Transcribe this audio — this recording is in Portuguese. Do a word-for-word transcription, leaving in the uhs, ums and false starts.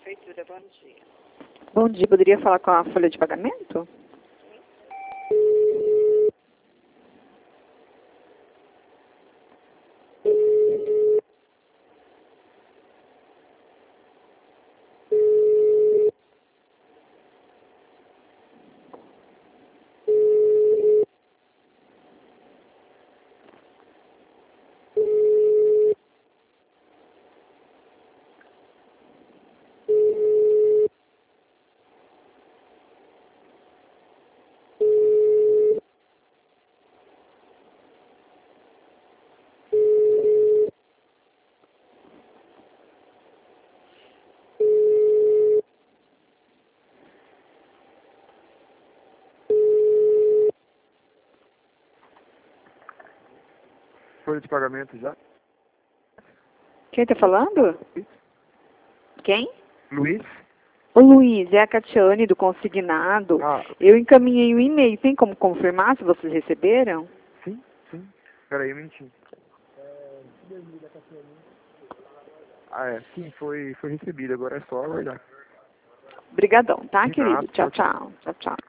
Prefeitura, bom dia. Bom dia, poderia falar com a folha de pagamento? Folha de pagamento já? Quem está falando? Quem? Luiz? O Luiz, é a Catiane do consignado. Ah, Eu encaminhei um e-mail. Tem como confirmar se vocês receberam? sim, sim. Peraí, um minutinho. Ah, é. Sim, foi, foi recebido. Agora é só aguardar. Obrigadão, tá, De querido? nada, Tchau, tchau, tchau. tchau. Tchau, tchau.